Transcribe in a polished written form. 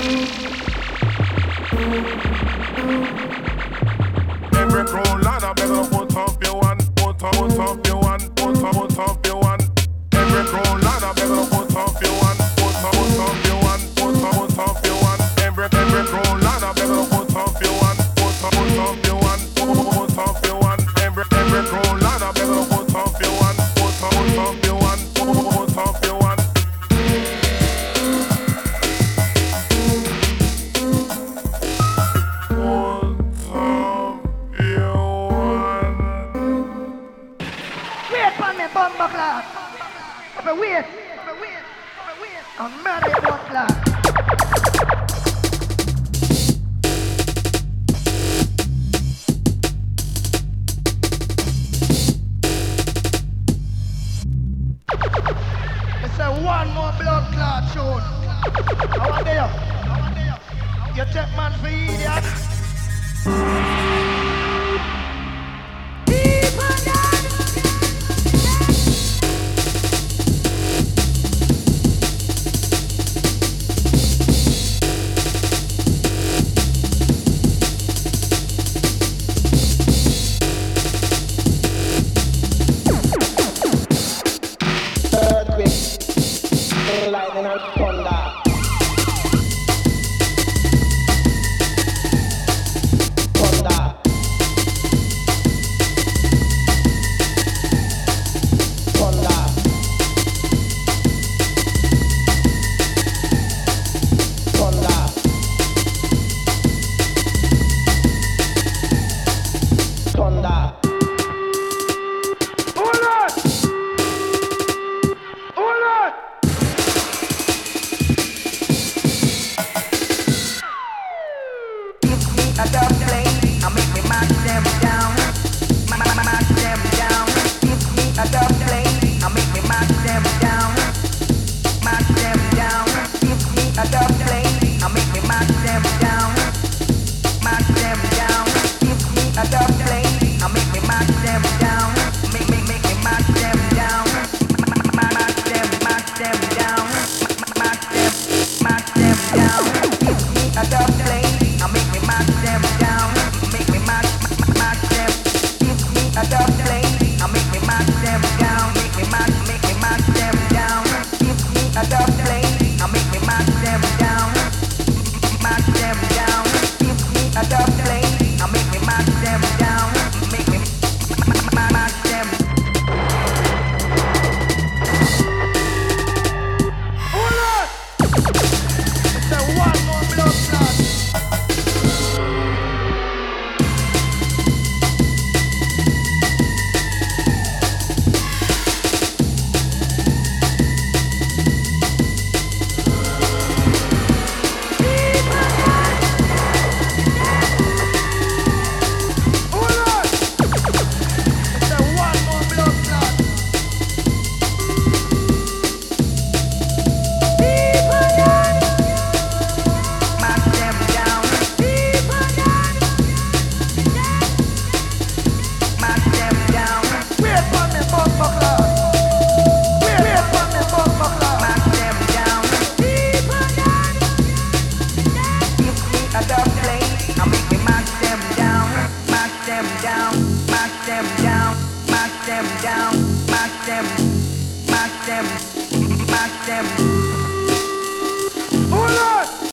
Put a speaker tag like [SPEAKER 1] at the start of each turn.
[SPEAKER 1] Every crown land I better put up your one, put up your one, put up your one. Every crown land I better put up your one, put up your one, put up your one. Every crown land I better put up your one, put up your one, put up your one. Every crown land I better put up your one, put up your one, put up your one.
[SPEAKER 2] Bomba class. Wait. I'm mad at one class. It's a one more blood clot tune. How are they? You take man for idiot.